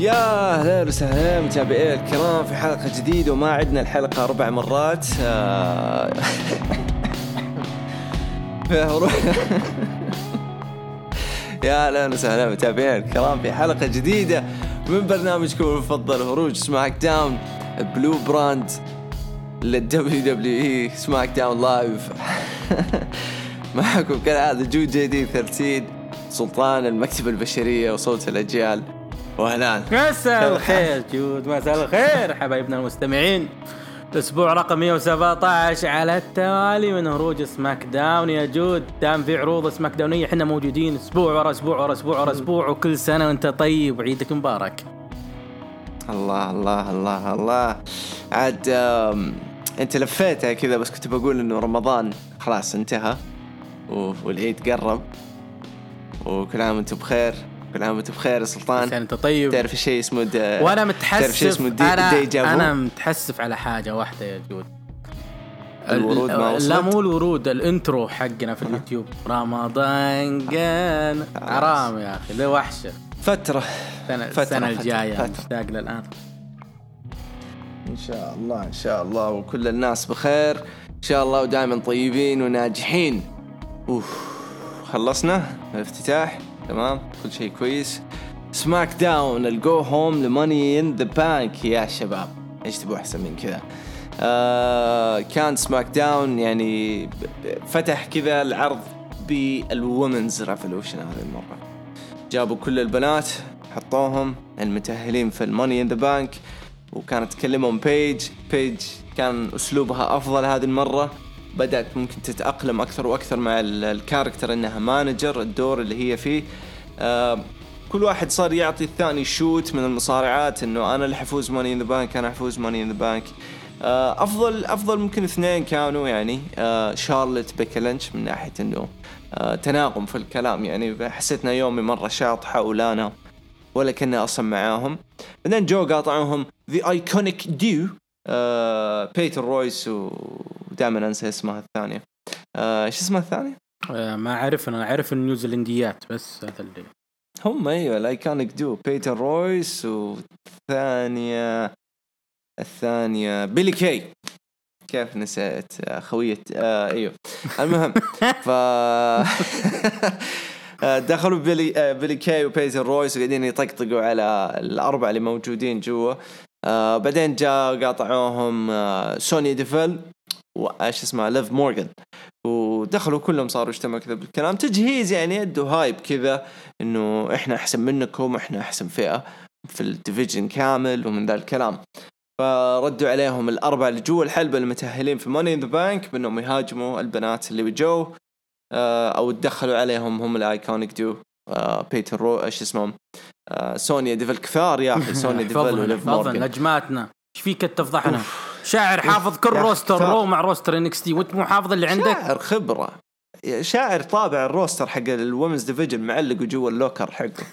يا أهلا وسهلا متابعي الكرام في حلقة جديدة، وما عدنا الحلقة 4 مرات. يا أهلا وسهلا متابعي الكرام في حلقة جديدة من برنامجكم المفضل هروج سماك داون، بلو براند للWWE سماك داون لايف. معكم كالعادة جود جديد 13 سلطان المكتبة البشرية وصوت الأجيال. وهلان مساء الخير جود، مساء الخير حبايبنا المستمعين. الأسبوع رقم 117 على التوالي من هروج سماك داون يا جود. دام في عروض سماك داونية احنا موجودين أسبوع ورا أسبوع ورا أسبوع ورا أسبوع، وكل سنة وانت طيب وعيدك مبارك. الله الله الله الله. عاد انت لفيتها كذا، بس كنت بقول انه رمضان خلاص انتهى والعيد قرب، وكل عام وانتم بخير. كل عام وانتم بخير يا سلطان. انت طيب. تعرف شيء اسمه وانا متحسف. انا انا متحسف على حاجة واحدة يا جود. الورود ما وصلت. لا مو الورود، الانترو حقنا في اليوتيوب رمضان كان حرام يا اخي، له وحشة. فترة السنة الجاية مشتاق للآن. إن شاء الله إن شاء الله، وكل الناس بخير إن شاء الله، ودائما طيبين وناجحين. خلصنا الافتتاح تمام، كل شيء كويس. سماك داون الجو هوم لماني إن ذا بانك يا شباب، إيش تبغوا أحسن من كذا؟ كان سماك داون يعني فتح كذا العرض بالوومنز ريفولوشن. هذه المرة جابوا كل البنات حطوهم المتأهلين في الماني إن ذا بانك، وكانت تكلمهم بيج كان أسلوبها أفضل هذه المرة. بدأت ممكن تتأقلم أكثر وأكثر مع الكاركتر إنها مانجر الدور اللي هي فيه. كل واحد صار يعطي الثاني شوت من المصارعات، إنه أنا اللي حفوز ماني إن ذا بانك، أنا حفوز ماني إن ذا بانك. أفضل ممكن اثنين كانوا يعني شارلوت بيكي لينش من ناحية إنه تناغم في الكلام، يعني حسيتنا يومي مرة شاطحة ولانا ولا كنا أصلا معاهم. بعدين جو قاطعهم The Iconic Duo بيتر رويس، ودائما أنسى اسمها الثانية. إيش اسمها الثانية؟ ما أعرف، أنا أعرف النيوزيلنديات بس هذا اللي هم. أيوة الأيكونيك دو بيتر رويس، والثانية بيلي كي. كيف نسيت خوية أيوة المهم. دخلوا بيلي كي وبيتر رويس وقاعدين يطقطقوا على الأربعة اللي موجودين جوا. بعدين جاء قاطعوهم سوني ديفل وإيش اسمها ليف مورغان، ودخلوا كلهم صاروا اجتمعوا كذا بالكلام تجهيز، يعني يدوا هايب كذا إنه إحنا أحسن منكم، إحنا أحسن فئة في الديفيجن كامل ومن ذا الكلام. فردوا عليهم الأربعة اللي جوا الحلبة المتأهلين في ماني إن ذا بانك بأنهم يهاجموا البنات اللي بيجوا، أو تدخلوا عليهم هم الآيكونيك دو بيتر رو إيش اسمهم سونيا ديفل. كثار يا أخي سونيا ديفل وليف مورغان نجماتنا. إيش فيك تفضحنا؟ شاعر حافظ كل روستر رو مع روستر NXT وانت مو حافظ اللي عندك. شاعر خبرة، شاعر طابع الروستر حق الومنز ديفيجن معلق جوا اللوكر حقه.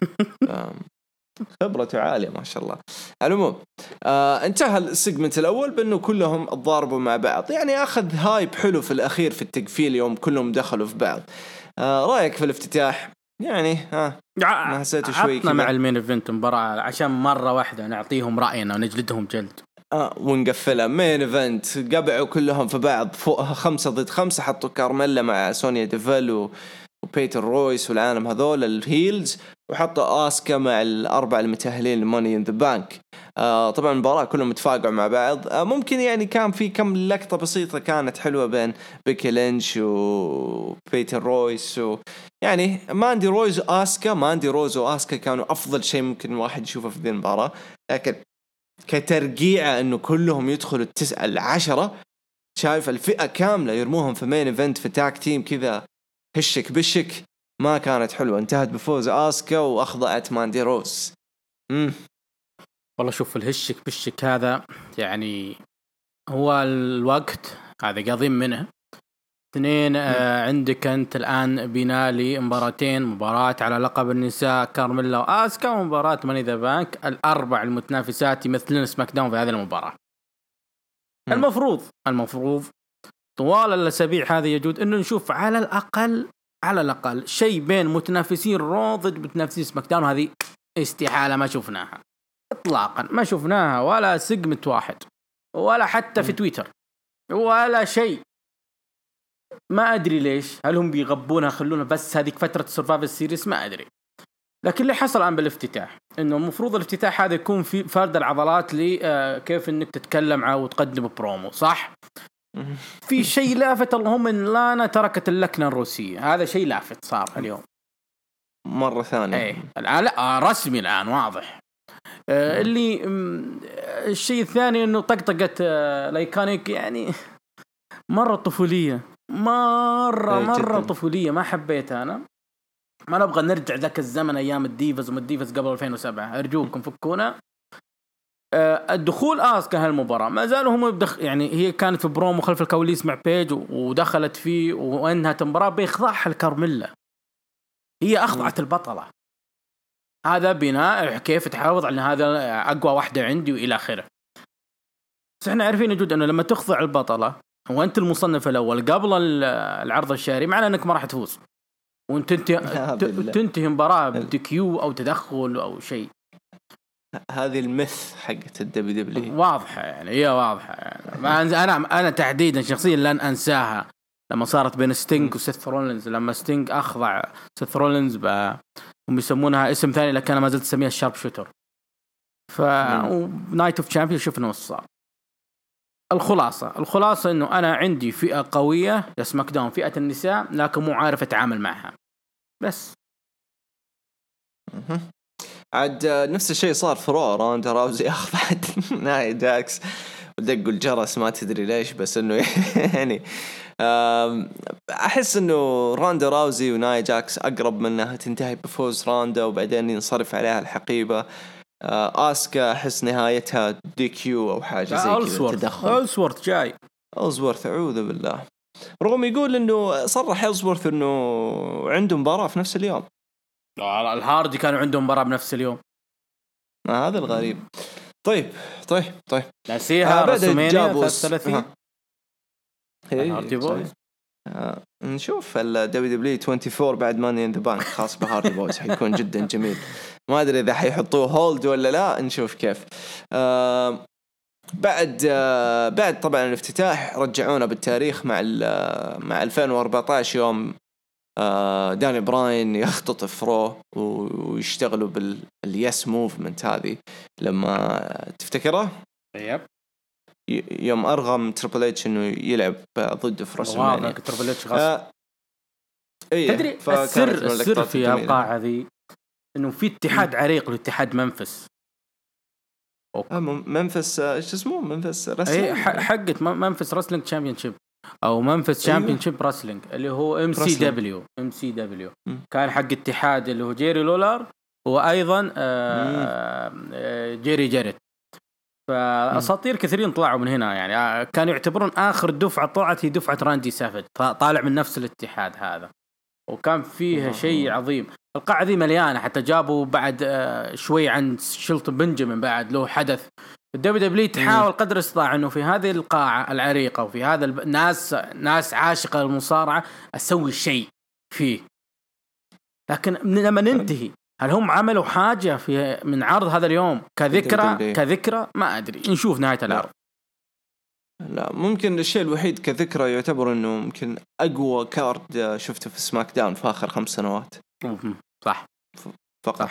خبرته عالية ما شاء الله. العموم انتهى السيجمنت الأول بأنه كلهم ضاربوا مع بعض، يعني أخذ هايب حلو في الأخير في التقفيل يوم كلهم دخلوا في بعض. رأيك في الافتتاح؟ يعني ما حسيته شوي كذا مع المين ايفنت مباراة عشان مرة واحدة نعطيهم رأينا ونجلدهم جلد ونقفلها مين ايفنت. قبعوا كلهم في بعض فوق 5 ضد 5، حطوا كارميلا مع سونيا ديفل وبيتر رويس والعالم هذول الهيلز، وحطوا آسكا مع الأربعة المتأهلين لماني إن ذا بانك. طبعا المباراة كلهم متفاقعوا مع بعض. ممكن يعني كان في كم لقطة بسيطة كانت حلوة بين بيكي لينش وبيتر رويس، يعني ماندي روز وآسكا كانوا أفضل شيء ممكن واحد يشوفه في ذي المباراة. لكن كترقيعة إنه كلهم يدخلوا 9-10، شايف الفئة كاملة يرموهم في مين إيفنت في تاك تيم كذا هشك بشك، ما كانت حلوة. انتهت بفوز آسكا وأخضعت ماندي روز. والله شوف الهشك بشك هذا يعني هو الوقت هذا قاضين منه. اثنين عندك أنت الآن بينالي مباراتين، مباراة على لقب النساء كارميلا وآسكا، ومباراة ماني ذا بانك. الأربع المتنافسات يمثلون سماك داون في هذه المباراة. المفروض طوال الأسابيع هذه يجود إنه نشوف على الأقل شيء بين متنافسين رو ضد متنافسين سماك داون. هذه استحالة ما شفناها. اطلاقا ما شفناها ولا سيجمنت واحد ولا حتى في تويتر ولا شيء. ما ادري ليش، هل هم بيغبونها خلونا بس هذيك فتره سرفايفل سيريس، ما ادري. لكن اللي حصل الان بالافتتاح انه المفروض الافتتاح هذا يكون في فرد العضلات كيف انك تتكلم او تقدم برومو، صح؟ في شيء لافت، اللهم ان لانا تركت اللكنه الروسيه، هذا شيء لافت صار اليوم مره ثانيه. ايه الان لا رسمي الان واضح. اللي الشيء الثاني انه طقطقه لايكانيك يعني مره طفوليه، مره طفوليه، ما حبيتها انا. ما نبغى نرجع ذاك الزمن ايام الديفز والديفز قبل 2007، ارجوكم فكونا. الدخول اسكا هالمباراه ما زالوا هم يعني هي كانت في برومو خلف الكواليس مع بيج ودخلت فيه وانهت المباراه باخضاعها الكارميلا، هي اخضعت البطله. هذا بناء كيف تحافظ على هذا اقوى واحده عندي والى اخره. بس احنا عارفين جد انه لما تخضع البطله وانت المصنف الاول قبل العرض الشهري، معناه انك ما راح تفوز وانت تنتهي مباراه بديكيو او تدخل او شيء. هذه المث حقت الدبليو دبليو واضحه يعني، هي واضحه يعني. انا تحديدا شخصيا لن انساها لما صارت بين ستينج وسيث رولينز، لما ستينج اخضع سيث رولينز هم يسمونها اسم ثاني لكن انا ما زلت اسميها الشارب شوتر. نايت اوف تشامبيون شفنا وش صار. الخلاصه انه انا عندي فئه قويه لسماك داون، فئه النساء، لكن مو عارف اتعامل معها بس. عاد نفس الشيء صار في روندا راوزي اخذت ناي جاكس ودقوا الجرس ما تدري ليش، بس انه يعني احس انه روندا راوزي وناي جاكس اقرب منها تنتهي بفوز روندا وبعدين ينصرف عليها الحقيبه. اسكا احس نهايتها دي كيو او حاجه زي كذا، تدخل ألسورث جاي. ألسورث اعوذ بالله. رغم يقول انه صرح ألسورث انه عنده مباراه في نفس اليوم. الهاردي كانوا عندهم مباراه بنفس اليوم. هذا الغريب. طيب نسيها رسومينيا 33. هاردي بويز. نشوف الدبليو دبليو 24 بعد ماني ان ذا بانك خاص بهاردي بويز حيكون جدا جميل. ما ادري اذا حيحطوه هولد ولا لا، نشوف كيف. بعد طبعا الافتتاح رجعونا بالتاريخ مع 2014 يوم داني براين يختطف رو ويشتغلوا باليس موفمنت هذه، لما تفتكره يب يوم أرغم تريبل اتش إنه يلعب ضده في رسلمانيا. تريبل اتش غصب. تدري السر في القاعة هذه إنه في اتحاد عريق لاتحاد منفس. منفس ايش اسمه؟ منفس رسلينج. حقت منفس رسلينج تشامبيونشيب او منفس تشامبيونشيب رسلينج اللي هو ام سي دبليو كان حق اتحاد اللي هو جيري لولار وايضا جيري جيريت. فاساطير كثيرين طلعوا من هنا يعني، كانوا يعتبرون اخر دفعه طلعت هي دفعه راندي سافج، طالع من نفس الاتحاد هذا، وكان فيها شيء عظيم. القاعة ذي مليانة، حتى جابوا بعد شوي عن شيلتون بنجامين بعد له حدث. الدبليو دبليو تحاول قدر الاستطاعة انه في هذه القاعة العريقة وفي هذا ناس عاشقة للمصارعة اسوي شيء فيه. لكن لما ننتهي هل هم عملوا حاجة في من عرض هذا اليوم كذكرى ما ادري. نشوف نهاية العرض. لا ممكن الشيء الوحيد كذكرى يعتبر انه ممكن اقوى كارد شفته في سماك داون في اخر 5 سنوات. صح فقط.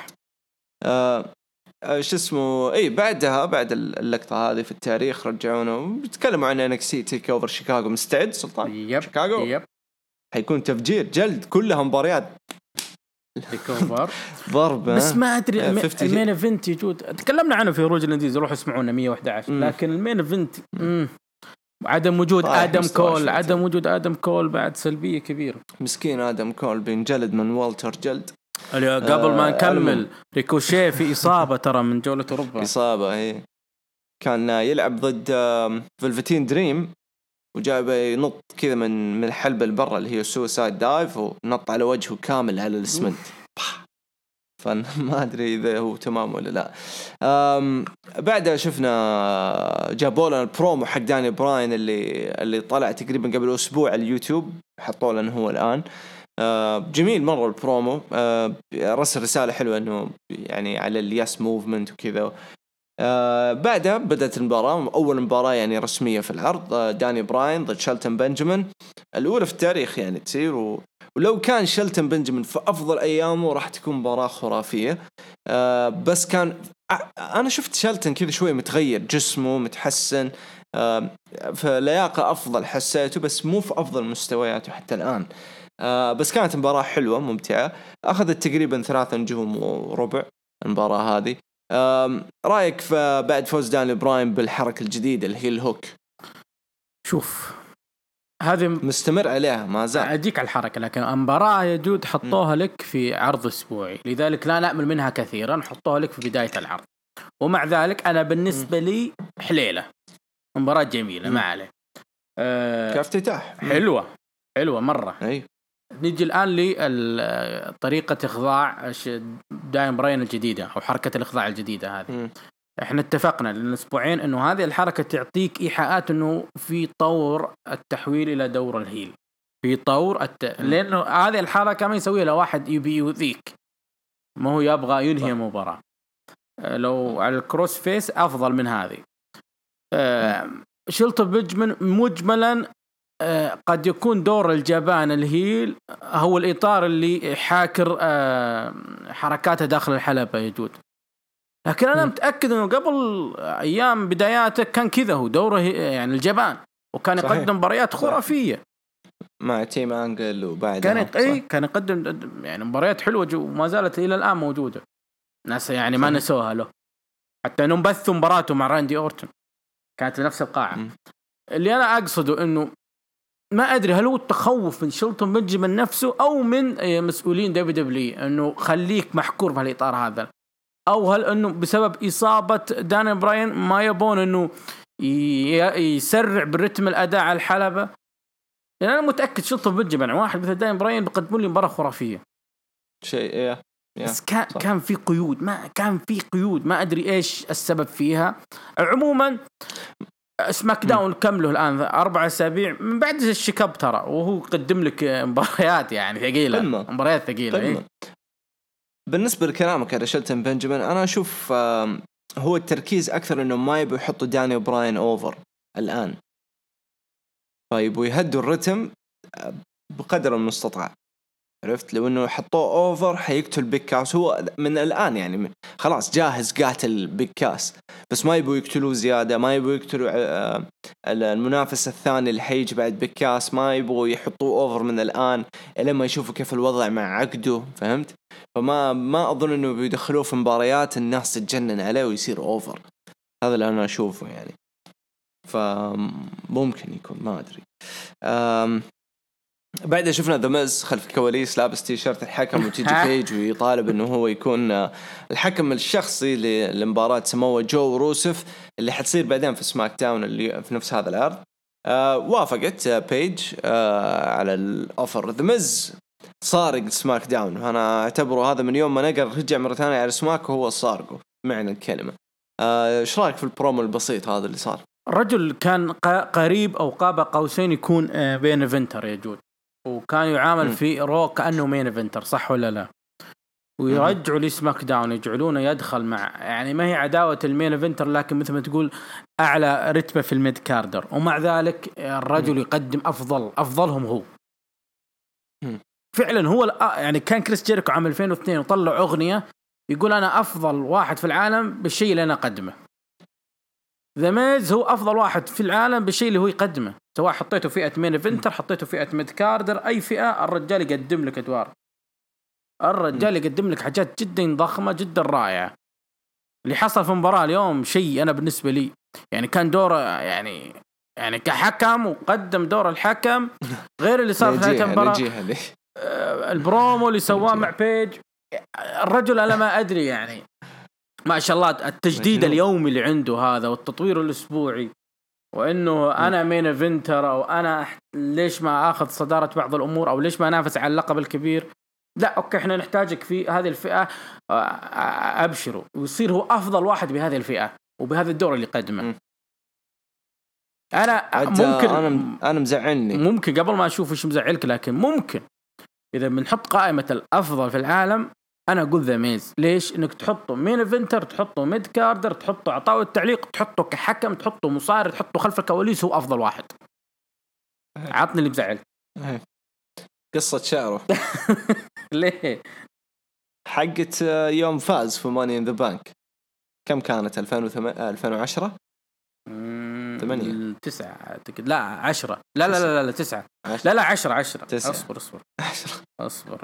شو اسمه بعدها بعد اللقطة هذه في التاريخ رجعونا وبيتكلموا عن NXT تيك اوفر شيكاغو. مستعد سلطان؟ شيكاغو حيكون تفجير جلد، كلها مباريات تيك اوفر ضرب. بس ما ادري المين ايفنت يجود، تكلمنا عنه في روج الانديز، روحوا اسمعونا 111. لكن المين ايفنت عدم وجود آدم كول بعد سلبية كبيرة. مسكين آدم كول بينجلد من والتر جلد. قبل ما نكمل ريكوشيه في إصابة ترى من جولة أوروبا. إصابة هي كان يلعب ضد فلفتين دريم وجاب ينط كذا من الحلبة البرة اللي هي سوسايد دايف ونط على وجهه كامل على الاسمنت. فما أدري إذا هو تمام ولا لا. بعدها شفنا جابوا لنا البرومو حق داني براين اللي طلع تقريبا قبل أسبوع على اليوتيوب، حطوا لنا هو الآن. جميل مرة البرومو. رسل رسالة حلوة إنه يعني على الياس موفمنت وكذا، بعدها بدأت المباراة، أول مباراة يعني رسمية في العرض، داني براين ضد شيلتون بنجامين، الأولى في التاريخ يعني تصير. ولو كان شيلتون بنجامين في أفضل أيامه راح تكون مباراة خرافية. بس كان أنا شفت شيلتون كذا شوي متغير، جسمه متحسن، فلياقة أفضل حسيته، بس مو في أفضل مستوياته حتى الآن. بس كانت مباراة حلوة ممتعة، أخذت تقريبا 3 نجوم وربع المباراة هذه. رأيك في بعد فوز داني براين بالحركة الجديدة اللي هي الهوك؟ شوف هذه مستمر عليها ما زال. أديك على الحركة، لكن المباراة يا جود حطوها لك في عرض أسبوعي، لذلك لا نأمل منها كثيرا، حطوها لك في بداية العرض. ومع ذلك أنا بالنسبة لي حليلة، مباراة جميلة ما عليه. كافتتاح حلوة مرة. أي. نيجي الآن لطريقة إخضاع داين براين الجديدة أو حركة الإخضاع الجديدة هذه. احنا اتفقنا للأسبوعين انه هذه الحركة تعطيك ايحاءات انه في طور التحويل الى دور الهيل، في طور لانه هذه الحركة ما يسويها لو واحد يبي يؤذيك، ما هو يبغى ينهي مباراة. لو على الكروس فيس افضل من هذه. شيلتون بنجامين مجملا قد يكون دور الجبان الهيل هو الإطار اللي حاكر حركاته داخل الحلبة يجود، لكن أنا متأكد أنه قبل أيام بداياته كان كذا هو دوره يعني الجبان، وكان يقدم مباريات خرافية مع تيم أنجل، وبعدها كان يقدم يعني مباريات حلوة وما زالت إلى الآن موجودة، ناس يعني ما نسوها له، حتى أنهم بثوا مباراته مع راندي أورتون كانت في نفس القاعة. اللي أنا أقصده أنه ما أدري هل هو التخوف من شيلتون بنجامين نفسه أو من مسؤولين دبليو أنه خليك محكور في الإطار هذا، أو هل أنه بسبب إصابة داني براين ما يبون أنه يسرع بالرتم الأداء على الحلبة. يعني أنا متأكد شيلتون بنجامين واحد مثل داني براين بيقدمون لي مباراة خرافية شيء بس كان في قيود، ما أدري إيش السبب فيها. عموما سماك داون كمله الآن 4 أسابيع من بعد الشيكاب ترى، وهو قدم لك مباريات يعني ثقيلة، مباريات ثقيلة. إيه؟ بالنسبة لكلامك على شيلتون بنجامين، أنا أشوف هو التركيز أكثر إنه ما يبوا يحطوا داني براين أوفر الآن، فيبوا يهدوا الرتم بقدر المستطاع، عرفت؟ لو إنه حطوه أوفر حيقتل بيك كاس، هو من الآن يعني خلاص جاهز قاتل بيك كاس، بس ما يبوا يقتلوه زيادة، ما يبوا يقتلوا المنافس الثاني اللي حيجي بعد بيك كاس، ما يبغوا يحطوه أوفر من الآن لما يشوفوا كيف الوضع مع عقده، فهمت؟ فما أظن إنه بيدخلوه في مباريات الناس تتجنن عليه ويصير أوفر، هذا اللي أنا أشوفه يعني، فممكن يكون ما أدري. بعد شفنا ذا مز خلف الكواليس لابس تيشيرت الحكم وتيجي بيج ويطالب انه هو يكون الحكم الشخصي لمباراة سموه جو روسف اللي حتصير بعدين في سماك داون اللي في نفس هذا العرض. وافقت بيج على الاوفر. ذا مز صارق سماك داون، انا اعتبره هذا من يوم ما نقر رجع مرة ثانية على سماك وهو صارقه معنى الكلمة. ايش رايك في البرومو البسيط هذا اللي صار؟ الرجل كان قريب او قاب قوسين يكون بين فينتر يا جود، وكان يعامل في رو كأنه مين إيفنتر، صح ولا لا؟ ويرجعوا لي سماك داون يجعلونه يدخل مع يعني ما هي عداوة المين إيفنتر، لكن مثل ما تقول أعلى رتبة في الميد كاردر، ومع ذلك الرجل يقدم أفضلهم هو. فعلا هو يعني كان كريس جيريكو عام 2002 وطلع أغنية يقول أنا أفضل واحد في العالم بالشيء اللي أنا أقدمه. ذا ميز هو أفضل واحد في العالم بالشيء اللي هو يقدمه، سواء حطيته فئة مين إيفنتر، حطيته فئة ميد كاردر، أي فئة الرجال يقدم لك أدوار، الرجال يقدم لك حاجات جدا ضخمة جدا رائعة. اللي حصل في المباراة اليوم شيء أنا بالنسبة لي يعني كان دوره يعني كحكم وقدم دور الحكم غير اللي صار في نهاية المباراة. البرومو اللي سواه مع بيج الرجل أنا ما أدري يعني ما شاء الله التجديد اليومي اللي عنده هذا والتطوير الأسبوعي، وإنه أنا مين إيفنتر أو أنا ليش ما أخذ صدارة بعض الأمور أو ليش ما أنافس على اللقب الكبير، لا أوكي إحنا نحتاجك في هذه الفئة، أبشروا ويصير هو أفضل واحد بهذه الفئة وبهذا الدور اللي قدمه. أنا مزعلني، ممكن قبل ما أشوف إيش مزعلك، لكن ممكن إذا بنحط قائمة الأفضل في العالم انا اقول ذا ميز. ليش؟ انك تحطه مين ايفنتر، تحطه ميد كاردر، تحطه عطاوي التعليق، تحطه كحكم، تحطه مصارع، تحطه خلف الكواليس، هو افضل واحد. عطني اللي بزعل. قصة شعره. ليه؟ حقت يوم فاز في ماني ان ذا بانك. كم كانت؟ 2010 8 9 اعتقد. لا 10. لا 9. لا 10. اصبر 10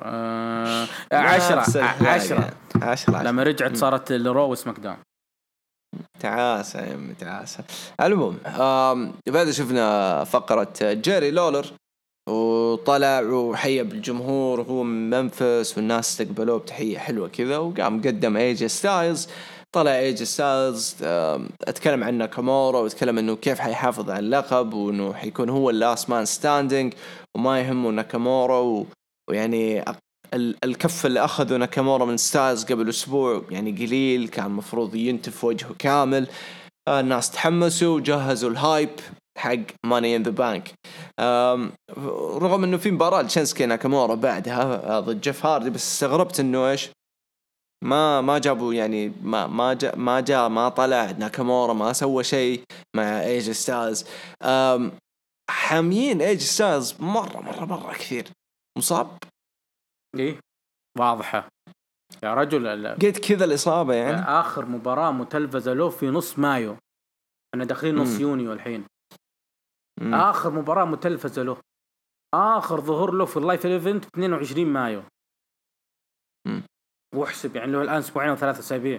10 لما رجعت صارت الرو وسماك داون. تعاسة يا أمي تعاسة. المهم بعد شفنا فقرة جيري لولر وطلع وحيا بالجمهور وهو من منفس والناس استقبلوه بتحية حلوة كذا وقام قدم ايجي ستايلز. طلع ايجي ستايلز اتكلم عن ناكامورا واتكلم انه كيف حيحافظ على اللقب وانه حيكون هو اللاست مان ستاندينج وما يهمه ناكامورا ويعني الكف اللي أخذه ناكامورا من ستايلز قبل أسبوع يعني قليل، كان مفروض ينتف وجهه كامل. الناس تحمسوا وجهزوا الهايب حق ماني إن ذا بانك. رغم إنه في مباراة لشينسكي ناكامورا بعدها ضد جيف هاردي، بس استغربت إنه إيش ما جابوا يعني ما طلع ناكامورا، ما سوى شيء مع ايجي ستايلز. حاميين ايجي ستايلز مرة كثير. مصاب ايه واضحة يا رجل. قلت كذا الإصابة يعني. آخر مباراة متلفزة له في نص مايو، أنا داخلين نص يونيو الحين. آخر مباراة متلفزة له، آخر ظهور له في اللايف ايفنت 22 مايو. واحسب يعني له الآن أسبوعين أو 3 أسابيع.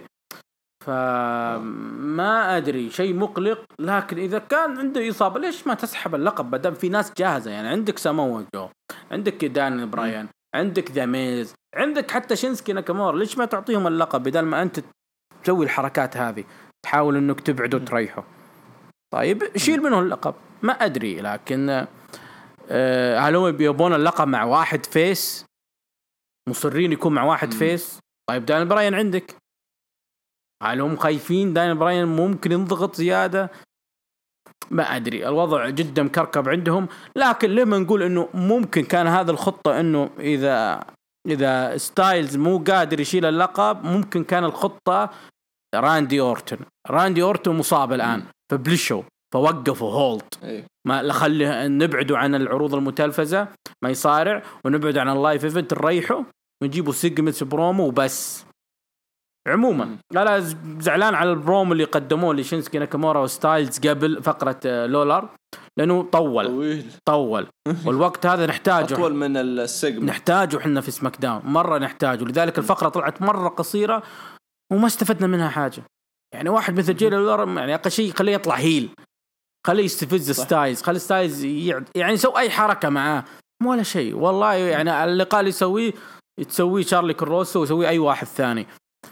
فما أدري، شيء مقلق. لكن إذا كان عنده إصابة ليش ما تسحب اللقب بدل في ناس جاهزة؟ يعني عندك سامو جو، عندك داني براين، عندك ذا ميز، عندك حتى شينسكي ناكامورا. ليش ما تعطيهم اللقب بدل ما أنت تسوي الحركات هذه، تحاول إنك تبعده وتريحه؟ طيب شيل منه اللقب. ما أدري، لكن هل هو بيبون اللقب مع واحد فيس؟ مصرين يكون مع واحد فيس؟ طيب داني براين عندك، هل هم خايفين داني براين ممكن ينضغط زيادة؟ ما أدري، الوضع جدا مكركب عندهم. لكن لما نقول إنه ممكن كان هذا الخطة، إنه إذا ستايلز مو قادر يشيل اللقب، ممكن كان الخطة راندي أورتون مصاب الآن فبلشوا فوقفوا هولد. ما خليه نبعده عن العروض المتلفزة، ما يصارع، ونبعد عن اللايف ايفنت، نريحه ونجيبوا سيجمنتس برومو وبس. عموما لا زعلان على البروم اللي قدموه لشينسكي ناكامورا وستايلز قبل فقرة لولر، لأنه طول والوقت هذا نحتاجه، أطول من السيجمنت، نحتاجه حنا في سماك داون مرة نحتاجه. لذلك الفقرة طلعت مرة قصيرة وما استفدنا منها حاجة. يعني واحد مثل جيري لولر يعني أقل شيء خليه يطلع هيل، خليه يستفز ستايلز، خلي ستايلز يعني يسوي أي حركة معاه، ولا شيء والله. يعني اللقاء اللي يسويه شارلي كروسو ويسوي أي واحد ثاني.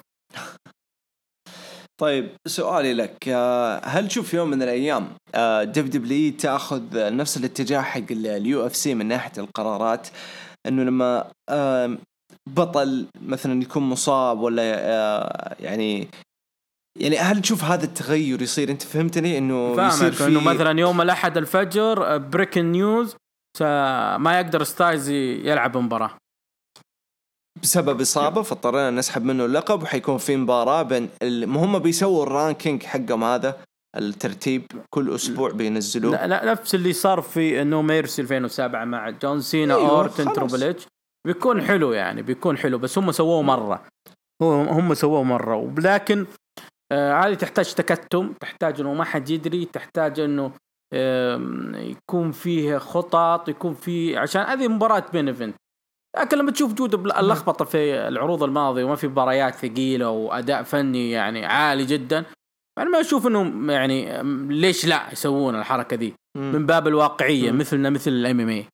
طيب سؤالي لك، هل تشوف يوم من الأيام دبليو تأخذ نفس الاتجاه حق اليو اف سي من ناحية القرارات، إنه لما بطل مثلا يكون مصاب ولا يعني هل تشوف هذا التغير يصير؟ أنت فهمتني إنه يصير في إنه مثلا يوم الأحد الفجر بريك نيوز ما يقدر ستايلز يلعب مباراة بسبب إصابة، فاضطرينا نسحب منه اللقب، وحيكون في مباراة بين هم بيسووا الرانكينج حقهم، هذا الترتيب كل أسبوع بينزلوه. لا نفس اللي صار في نو ميرسي 2007 مع جون سينا. أورتن تريبل اتش بيكون حلو، يعني بيكون حلو، بس هم سووه مرة ولكن هذه تحتاج تكتم، تحتاج انه ما حد يدري، تحتاج انه يكون فيه خطط، يكون فيه، عشان هذه مباراة بين ايفنت. لكن لما تشوف جودة اللخبطة في العروض الماضية وما في مباريات ثقيلة وأداء فني يعني عالي جدا، أنا ما أشوف إنه يعني ليش لا يسوون الحركة دي من باب الواقعية مثل الMMA.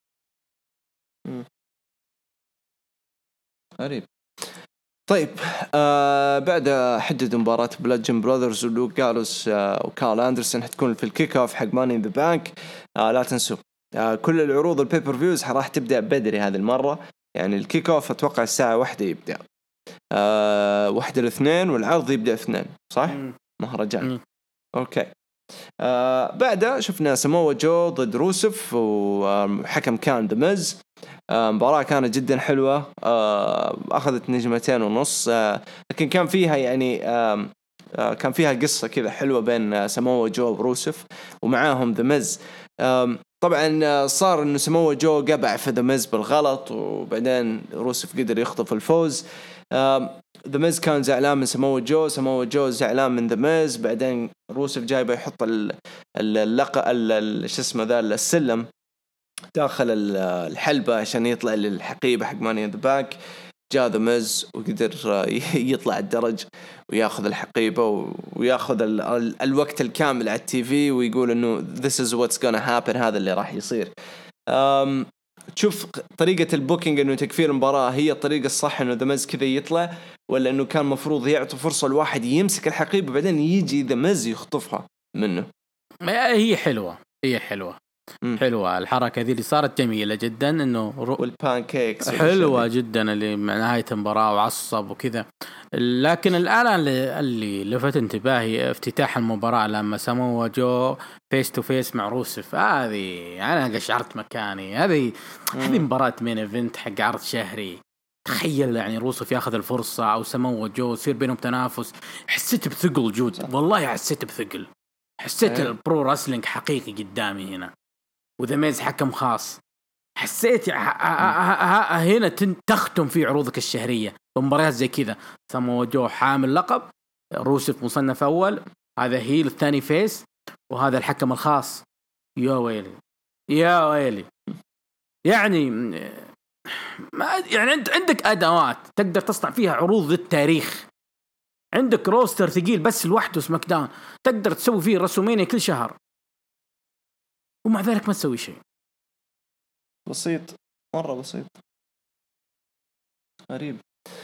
غريب. طيب بعد حدد مباراة بلادجن براذرز ولوك جالوس وكارل أندرسون حتكون في الكيك أوف حق ماني إن ذا بانك. لا تنسوا كل العروض البيبر فيوز راح تبدأ بدري هذه المرة. يعني الكيك أوف أتوقع الساعة 1 يبدأ 1 ل2 والعرض يبدأ 2 صح؟ مهرجان. أوكي بعدها شفنا ساموا جو ضد روسف وحكم كان ذا ميز. مباراة كانت جدا حلوة. أخذت 2.5 نجم. لكن كان فيها يعني كان فيها قصة كذا حلوة بين ساموا جو وروسف ومعاهم ذا ميز. طبعا صار إنه ساموا جو قبع في ذا ميز بالغلط وبعدين روسف قدر يخطف الفوز. ذا ميز كان زعلان من ساموا جو زعلان من ذا ميز. بعدين روسف جايبه يحط اللقب شو اسمه ذا السلم داخل الحلبة عشان يطلع للحقيبة حق ماني ذا باك. جاء ذا ميز وقدر يطلع الدرج وياخذ الحقيبة وياخذ الوقت الكامل على التي في ويقول إنه this is what's gonna happen. هذا اللي راح يصير. تشوف طريقة البوكينج إنه تكفير المباراة هي الطريقة الصح إنه ذا ميز كذا يطلع، ولا إنه كان مفروض يعطي فرصة الواحد يمسك الحقيبة بعدين يجي ذا ميز يخطفها منه؟ هي حلوة حلوة الحركة ذي اللي صارت جميلة جدا إنه والبانكيكس حلوة جدا اللي مع نهاية المباراة وعصب وكذا. لكن الآن اللي لفت انتباهي افتتاح المباراة لما ساموا جو فيس تو فيس مع روسف. هذه أنا قشعرت مكاني. هذه مباراة مين إيفنت حق عرض شهري. تخيل يعني روسف ياخذ الفرصة أو ساموا جو يصير بينهم تنافس. حسيت بثقل جود والله، حسيت بثقل، حسيت البرو راسلينج حقيقي قدامي هنا. وذا ميز حكم خاص. حسيت هنا تختم في عروضك الشهرية بمباريات زي كذا. ساموا جو حامل لقب، روسف مصنف أول، هذا هيل الثاني فيس، وهذا الحكم الخاص. يا ويلي يعني أنت عندك أدوات تقدر تصنع فيها عروض للتاريخ. عندك روستر ثقيل بس لوحده سماك داون تقدر تسوي فيه رسومينيا كل شهر، ومع ذلك ما تسوي شيء. بسيط، مرة بسيط، غريب.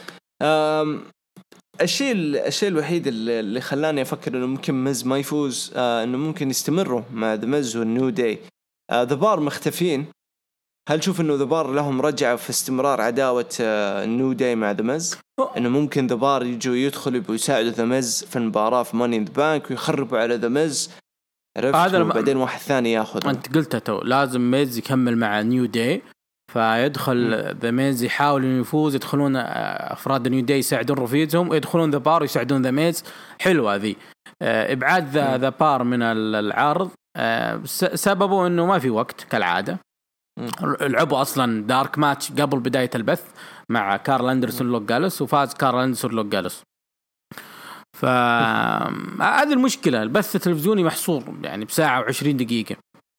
الشيء الوحيد اللي خلاني أفكر إنه ممكن ميز ما يفوز إنه ممكن يستمروا مع ذا ميز والنيو داي. ذا بار مختفين. هل تشوف إنه ذا بار لهم رجعة في استمرار عداوة النيو داي مع ذا ميز؟ إنه ممكن ذا بار يجوا يدخلوا ويساعدوا ذا ميز في المباراة في ماني إن ذا بانك ويخربوا على ذا ميز، عرفت؟ وبعدين واحد ثاني ياخذ. أنت قلته لازم ميز يكمل مع نيو داي، فيدخل ذا ميز يحاول إنه يفوز، يدخلون أفراد نيو داي يساعدون رفيقهم، يدخلون ذا بار يساعدون ذا ميز. حلوة ذي. إبعاد ذا بار من العرض سببه إنه ما في وقت كالعادة. لعبوا أصلا دارك ماتش قبل بداية البث مع كارل أندرسون لوك جالوس، وفاز كارل أندرسون لوك جالوس. فهذه المشكلة، البث التلفزيوني محصور يعني بساعة و20 دقيقة.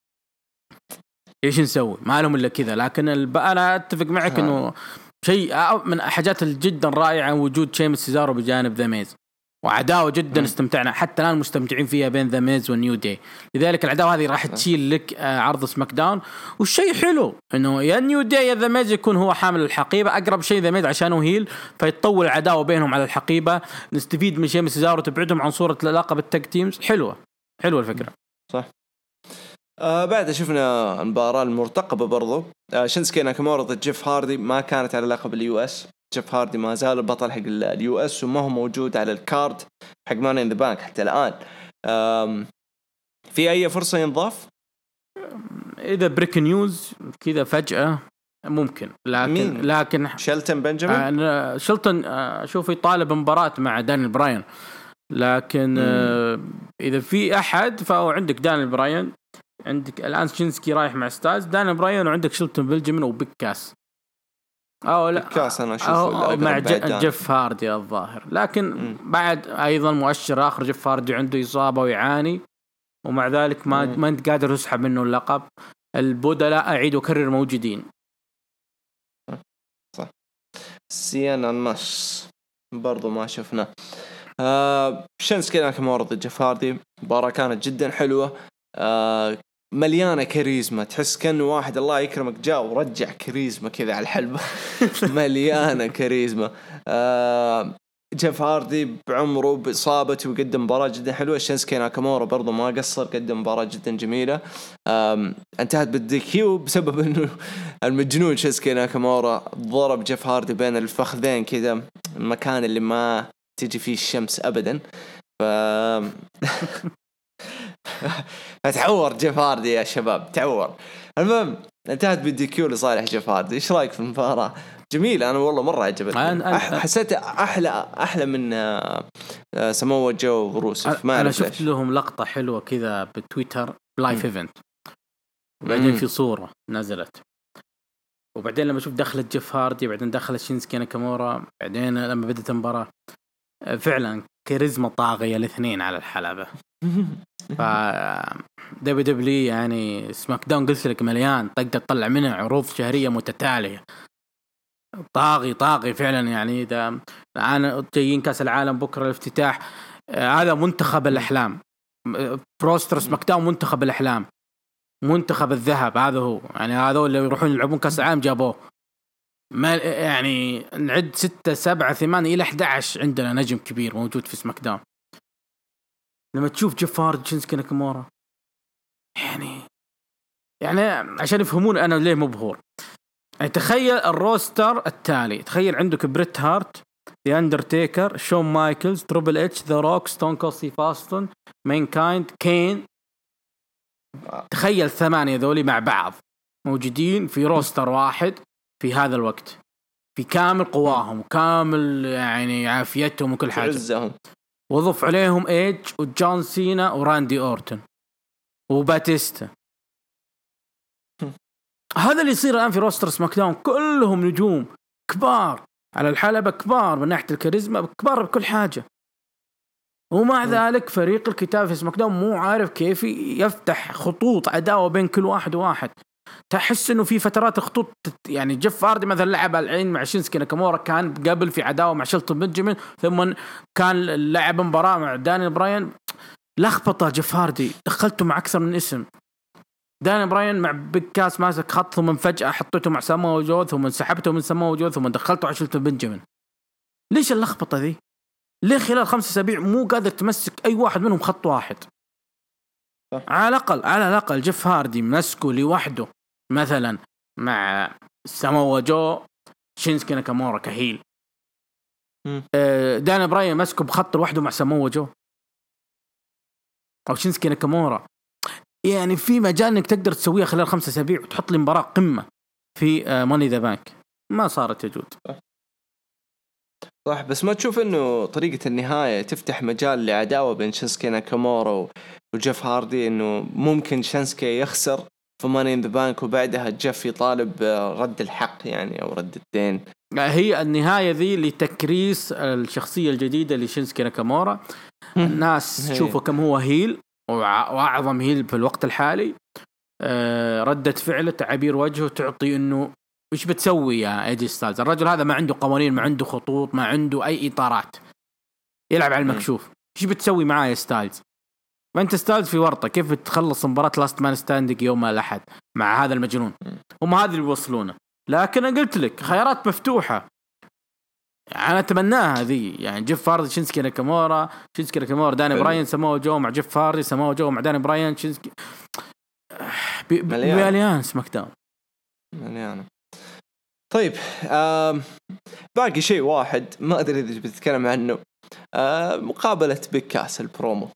إيش نسوي؟ ما لهم إلا كذا. لكن أنا أتفق معك إنه شيء من حاجات جدا رائعة وجود شيمس سيزارو بجانب ذا ميز، وعداوة جدا استمتعنا حتى الآن مستمتعين فيها بين ذا ميز والنيو داي. لذلك العداوة هذه راح تشيل لك عرض سماك داون. والشيء حلو إنه يا نيو داي يا ذا ميز يكون هو حامل الحقيبة. أقرب شيء ذا ميز عشانه هيل، فيتطول العداوة بينهم على الحقيبة. نستفيد من شيمس سيزارو تبعدهم عن صورة لقب التاج تيمز. حلوة الفكرة. صح. بعد شفنا المباراة المرتقبة برضو، شينسكي ناكامورا ضد جيف هاردي. ما كانت على لقب اليو اس. جيف هاردي ما زال البطل حق اليو اس وما هو موجود على الكارد حق ماني إن ذا بانك حتى الآن. في أي فرصة ينضاف؟ إذا بريك نيوز كذا فجأة ممكن، لكن شيلتون بنجامين شيلتون أشوف يطالب مباراة مع دانيال براين. لكن إذا في أحد فهو عندك دانيال براين، عندك الآن شينسكي رايح مع ستاز، دانيال براين، وعندك شيلتون بنجامين وبيك كاس. لا كاس أنا أشوفه مع جيف هاردي الظاهر. لكن بعد أيضا مؤشر آخر، جيف هاردي عنده إصابة ويعاني، ومع ذلك ما أنت قادر تسحب منه اللقب. البدلاء أعيد وكرر موجودين. صح. سيانا ماش برضو ما شفنا. شينسكي ناكامورا ضد جيف هاردي. مباراة كانت جدا حلوة، مليانة كاريزما. تحس كأنه واحد الله يكرمك جاء ورجع كاريزما كذا على الحلبة. مليانة كاريزما. جيف هاردي بعمره بإصابته وقدم مباراة جدا حلوة. شينسكي ناكامورا برضو ما قصر، قدم مباراة جدا جميلة. انتهت بالديكيو بسبب انه المجنون شينسكي ناكامورا ضرب جيف هاردي بين الفخذين كذا، المكان اللي ما تجي فيه الشمس أبدا. فتعور جيف هاردي يا شباب، تعور. المهم انتهت بالديكيو لصالح جيف هاردي. ايش رايك في المباراة؟ جميل، انا والله مرة عجبتني. حسيت احلى من سمو جو وروسف. ما انا اعرف شفت ليش. لهم لقطة حلوة كذا بتويتر لايف ايفنت، وبعدين في صورة نزلت، وبعدين لما شوف دخلت جيف هاردي، بعدين دخلت شينسكي ناكامورا، بعدين لما بدت المباراة فعلا كاريزما طاغية الاثنين على الحلبة. ف دبليو يعني سماك داون قلت لك مليان، تقدر تطلع منها عروض شهرية متتالية. طاغي فعلا يعني. ده الآن جايين كأس العالم بكرة الافتتاح، هذا منتخب الأحلام. بروستر سماك داون منتخب الأحلام، منتخب الذهب. هذا هو يعني، هذول اللي يروحون يلعبون كأس العالم جابوه. ما يعني نعد 6 7 8 إلى 11 عندنا نجم كبير موجود في سماك داون. لما تشوف جيف هاردي شينسكي ناكامورا يعني عشان يفهمون أنا ليه مبهور. يعني تخيل الروستر التالي، تخيل عندك بريت هارت، ذا أندرتيكر، شون مايكلز، تريبل اتش، ذا روك، ستون كولد ستيف أوستن، مين كايند، كين. تخيل 8 ذولي مع بعض موجودين في روستر واحد في هذا الوقت، في كامل قواهم وكامل يعني عافيتهم وكل حاجة. عزهم. وضف عليهم ايج وجون سينا وراندي أورتن وباتيستا. هذا اللي يصير الآن في روستر سماك داون، كلهم نجوم كبار على الحلبة، كبار من ناحية الكاريزما، كبار بكل حاجة. ومع ذلك فريق الكتاب في سماك داون مو عارف كيف يفتح خطوط عداوة بين كل واحد وواحد. تحس انه في فترات خطوط يعني جيف هاردي مثلا لعب العين مع شينسكي ناكامورا، كان قبل في عداوة مع شيلتون بنجامين، ثم كان لعب مباراة مع داني براين. لخبطة جيف هاردي، دخلته مع أكثر من اسم. داني براين مع بيج كاس ماسك خط، ثم فجأة حطيته مع سامو جو، ثم سحبته من سامو جو، ثم دخلته على شيلتون بنجامين. ليش اللخبطة ذي؟ ليه خلال 5 أسابيع مو قادر تمسك أي واحد منهم خط واحد؟ على الأقل جيف هاردي مسكه لوحده مثلا مع سامو جو، شينسكي ناكامورا كهيل. داني براين مسكه بخط لوحده مع سامو جو أو شينسكي ناكامورا. يعني في مجال انك تقدر تسويها خلال 5 أسابيع وتحط لي مباراة قمة في ماني ذا بانك. ما صارت تجود. صح، بس ما تشوف انه طريقة النهاية تفتح مجال لعداوة بين شينسكي ناكامورا وجيف هاردي، انه ممكن شينسكي يخسر في ماني ذا بانك وبعدها جيف يطالب رد الحق يعني او رد الدين. هي النهاية ذي لتكريس الشخصية الجديدة لشينسكي ناكامورا. الناس تشوفه كم هو هيل وأعظم هيل في الوقت الحالي. ردة فعله، تعبير وجهه تعطي انه ايش بتسوي يا ايجي ستايلز. الرجل هذا ما عنده قوانين، ما عنده خطوط، ما عنده اي اطارات، يلعب على المكشوف. ايش بتسوي معاه يا ستايلز؟ ما انت ستايلز في ورطة، كيف بتخلص مباراة لاست مان ستاندينج يوم الأحد مع هذا المجنون؟ هم هذا اللي بيوصلونه. لكن انا قلت لك خيارات مفتوحة، يعني انا اتمناها هذه. يعني جيف هاردي شينسكي ناكامورا، شينسكي ناكامورا داني براين، سامو جو مع جيف هاردي، سامو جو مع داني براين، شينسكي مليان سماك داون مليان. طيب باقي شيء واحد ما ادري اذا بتتكلم عنه، مقابلة بيج كاس البرومو.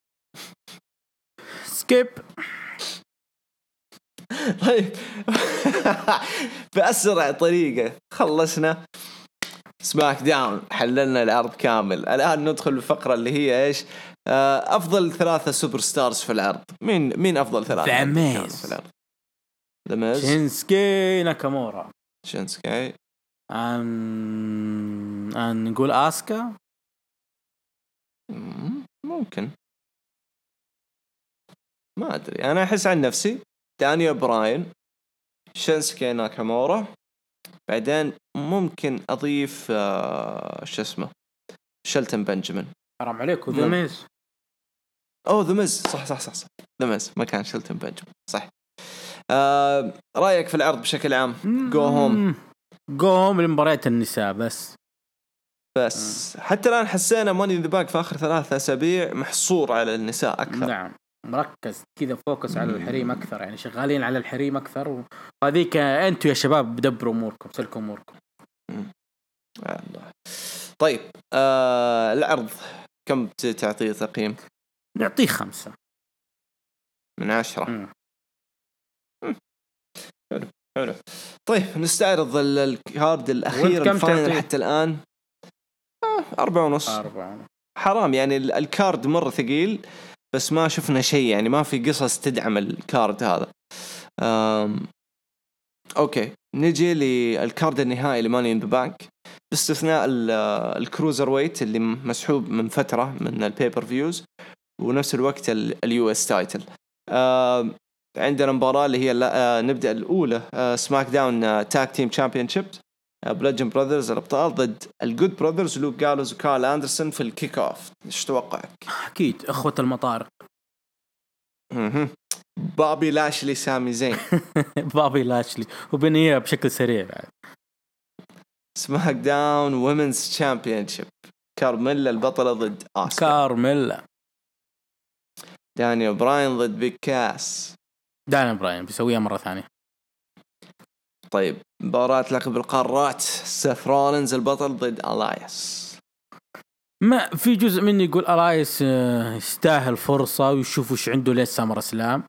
سكيب. طيب بأسرع طريقة خلصنا سماك داون، حللنا العرض كامل. الآن ندخل الفقرة اللي هي إيش؟ أفضل 3 سوبر ستارز في العرض. مين أفضل 3 في العرض؟ شينسكي ناكامورا، شينسكي. نقول آسكا. ممكن، ما أدري. أنا أحس عن نفسي دانيال براين، شينسكي ناكامورا، بعدين ممكن أضيف شو اسمه شيلتون بنجامين. حرام عليك وذا ميز. ذا ميز، صح ذا ميز ما كان شيلتون بنجامين، صح. رأيك في العرض بشكل عام؟ جو هوم لمباريات النساء بس. حتى الآن حسينا ماني ذا باك في آخر 3 أسابيع محصور على النساء أكثر. نعم، مركز كذا فوكس على الحريم أكثر، يعني شغالين على الحريم أكثر. وهذيك أنتوا يا شباب بدبروا أموركم، سلكوا أموركم. طيب العرض كم تعطيه تقييم؟ نعطيه 5. من 10. حلو. طيب نستعرض الكارد الأخير الفاينل حتى الآن. 4.5. حرام يعني الكارد مرة ثقيل، بس ما شفنا شيء يعني، ما في قصص تدعم الكارد هذا. أوكي نجي للكارد النهائي لماني إن ذا بانك، باستثناء الكروزر ويت اللي مسحوب من فترة من البيبر فيوز، ونفس الوقت اليو اس تايتل. عندنا مباراة اللي هي نبدأ الأولى سماك داون تاك تيم تشامبيونشيب، بلادجن براذرز الأبطال ضد الجود براذرز لوك جالوز وكارل أندرسون في الكيك أوف. إيش توقعك؟ أكيد أخوة المطارق. بابي لاشلي سامي زين. بابي لاشلي وبنية بشكل سريع بعد. سماك داون وومنز تشامبيونشيب، كارميلا البطلة ضد آسكا. كارميلا. دانيال براين ضد بيك كاس. دانيال براين بيسويها مرة ثانية. طيب مباراة لقب القارات، سيث رولينز البطل ضد ألايس. ما في جزء مني يقول ألايس يستاهل فرصة ويشوف وش عنده لسامر سلام.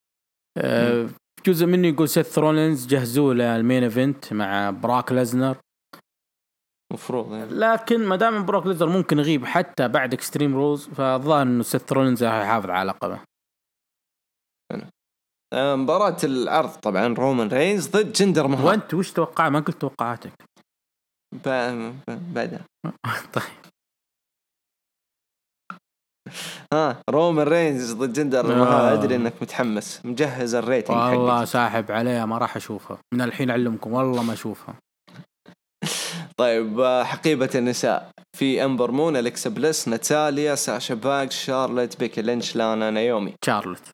جزء مني يقول سيث رولينز جهزوا له المين ايفنت مع براك ليزنر مفروض يعني. لكن ما دام براك ليزنر ممكن يغيب حتى بعد اكستريم رولز، فالظاهر انه سيث رولينز هيحافظ على لقبه. مباراة العرض طبعا رومان رينز ضد جندر مهار. وانت وش توقع؟ ما قلت توقعاتك. بعدها. طيب رومان رينز ضد جندر مهار. ادري انك متحمس، مجهز الريتنج حقك. والله ساحب عليها، ما راح اشوفها من الحين، اعلمكم والله ما اشوفها. طيب حقيبة النساء في أمبر مون، أليكسا بليس، ناتاليا، ساشا باكس، شارلوت، بيكي لينش، لانا، نايومي. شارلوت.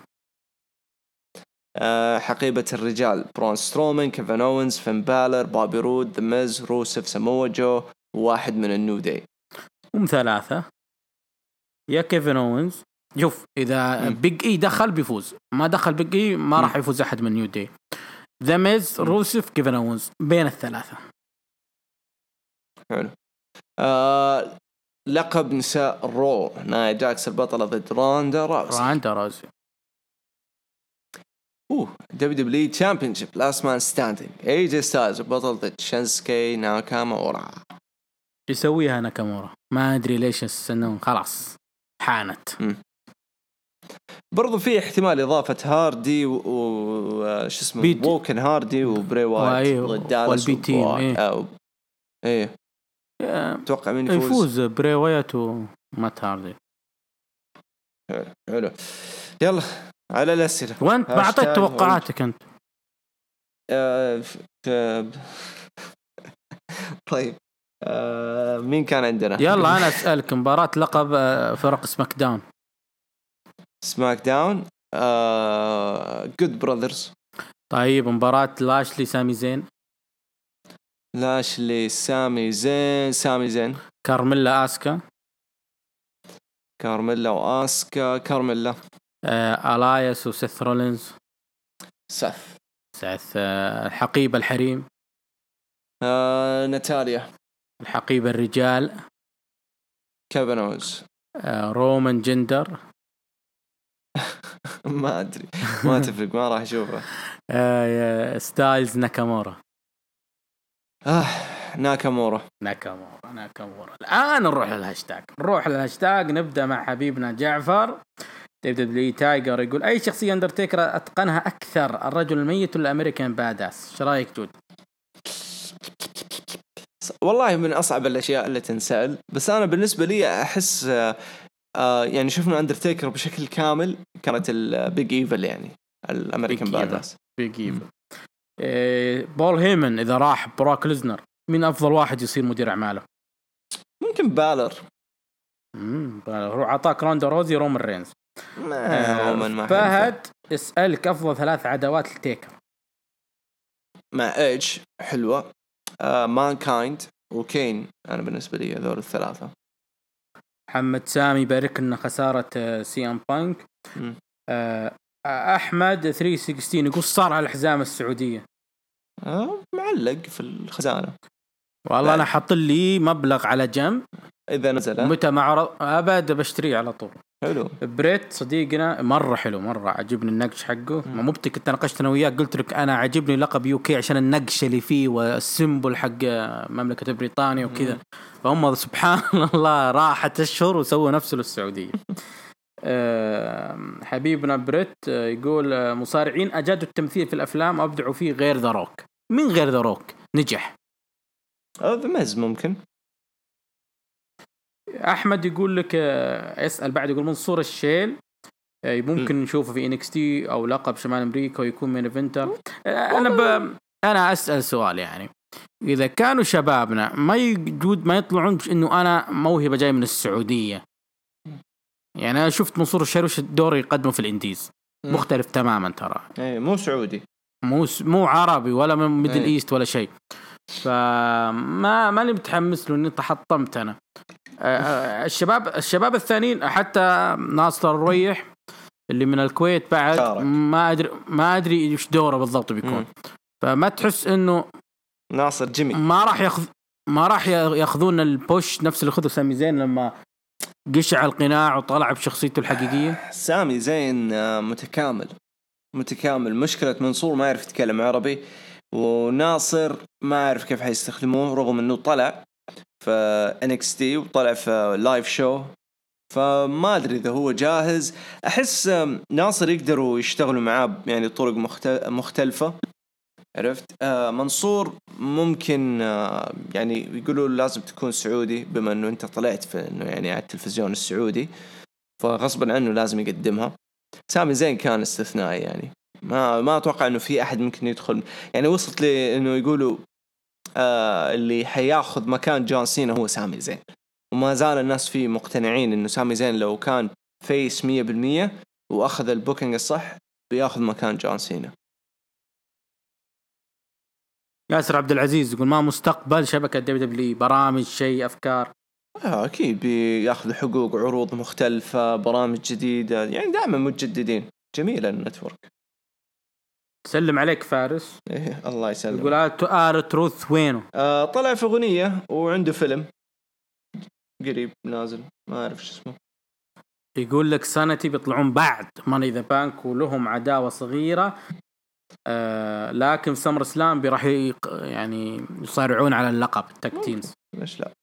حقيبة الرجال برون سترومان، كيفن أوينز، فين بالر، بابي رود، ذا ميز، روسف، ساموا جو، وواحد من النيو داي. 3 يا كيفن أوينز. شوف إذا بيج إي دخل بيفوز، ما دخل بيج إي ما راح يفوز أحد من نيو داي. ذا ميز، روسف، كيفن أوينز، بين الثلاثة. حلو. لقب نساء رو، نايا جاكس البطلة ضد راندا راوزي. WWE Championship Last Man Standing، AJ Styles البطل ضد شينسكي ناكامورا. يسويها ناكامورا، ما أدري ليش السنون خلاص حانت. برضو في احتمال إضافة هاردي وش اسمه ووكن هاردي وبري وايت ضد دالاس ايه توقع مين يفوز؟ بري وايت ومات هاردي. حلو. يلا على الأسئلة. وانت ما أعطيت توقعاتك انت. طيب مين كان عندنا؟ يلا أنا أسألك. مباراة لقب فرق سماك داون. جود براذرز. طيب مباراة لاشلي سامي زين. لاشلي سامي زين. كارميلا آسكا. كارميلا وآسكا. كارميلا. ألايس وسيث رولينز. سيث. الحقيبة الحريم. ناتاليا. الحقيبة الرجال. كيفن أوينز. رومان جندر. ما أدري، ما تفرق، ما راح أشوفه. ستايلز ناكامورا. ناكامورا. الآن نروح للهاشتاج. نبدأ مع حبيبنا جعفر. WWE تايجر يقول أي شخصية أندرتيكر أتقنها أكثر، الرجل الميت ولا أمريكان باداس؟ شو رأيك جود؟ والله من أصعب الأشياء اللي تنسأل، بس أنا بالنسبة لي أحس يعني شفنا أندرتيكر بشكل كامل كانت البيج إيفل، يعني الأمريكان باداس. بيج إيفل. بول هيمن إذا راح براك ليزنر، مين أفضل واحد يصير مدير أعماله؟ ممكن بالر. هو عطاك روندا روزي، رومان رينز. رومان ما فهد اسألك أفضل 3 عداوات لتيكر. مع إيج حلوة، مانكايند وكين. أنا بالنسبة لي هذول الثلاثة. محمد سامي بارك لنا خسارة سي ام بانك. أحمد 316 يقول صار على الحزام السعودية. معلق في الخزانة والله أنا حط لي مبلغ على جنب، إذا نزل متى معرض أبد بشتريه على طول. حلو. بريت صديقنا مرة حلو، مرة عجبني النقش حقه. ما مبتك كنت ناقشت أنا وياك، قلت لك أنا عجبني لقب يوكي عشان النقش اللي فيه والسيمبل حق مملكة بريطانيا وكذا. فهم سبحان الله راحت أشهر وسووا نفسه للسعودية. حبيبنا بريت يقول مصارعين أجادوا التمثيل في الأفلام وأبدعوا فيه غير ذا روك. من غير ذا روك نجح؟ ذا ميز ممكن. أحمد يقول لك اسأل بعد، يقول منصور الشيل ممكن نشوفه في NXT أو لقب شمال أمريكا ويكون مين إيفنتر. أنا أسأل سؤال، يعني إذا كانوا شبابنا ما يطلعون إنه أنا موهبة جاي من السعودية. يعني أنا شفت منصور الشيل وش الدور يقدمه في الإنديز مختلف تماما ترى. مو سعودي، مو عربي ولا من ميدل إيست ولا شيء. فما متحمس له إني تحطمت أنا. الشباب الثانيين حتى ناصر الرويح اللي من الكويت بعد ما ادري ايش دوره بالضبط بيكون. فما تحس انه ناصر جيمي ما راح ياخذون البوش نفس اللي خذوا سامي زين لما قشع القناع وطلع بشخصيته الحقيقيه. سامي زين متكامل. مشكله منصور ما يعرف يتكلم عربي، وناصر ما يعرف كيف حيستخدموه رغم انه طلع في NXT وطلع في لايف شو. فما أدري إذا هو جاهز. أحس ناصر يقدروا يشتغلوا معاه يعني طرق مختلفة. عرفت؟ منصور ممكن يعني يقولوا لازم تكون سعودي بما أنه أنت طلعت في أنه يعني على التلفزيون السعودي، فغصبا عنه لازم يقدمها. سامي زين كان استثنائي، يعني ما أتوقع أنه في أحد ممكن يدخل. يعني وصلت لي أنه يقولوا اللي حياخذ مكان جون سينا هو سامي زين، وما زال الناس فيه مقتنعين إنه سامي زين لو كان فيس 100% وأخذ البوكينج الصح بياخذ مكان جون سينا. ياسر عبد العزيز يقول ما مستقبل شبكة WWE برامج شيء أفكار؟ أكيد بياخذ حقوق عروض مختلفة برامج جديدة، يعني دائما متجددين. جميلة النتورك. سلم عليك فارس. الله يسلم. يقول تروث وينه؟ طلع في أغنية وعنده فيلم قريب نازل ما أعرف شو اسمه. يقول لك سانتي بيطلعون بعد ماني ذا بانك ولهم عداوة صغيرة، لكن سمر سلام راح يعني يصارعون على اللقب التاج تيمز. ليش لا؟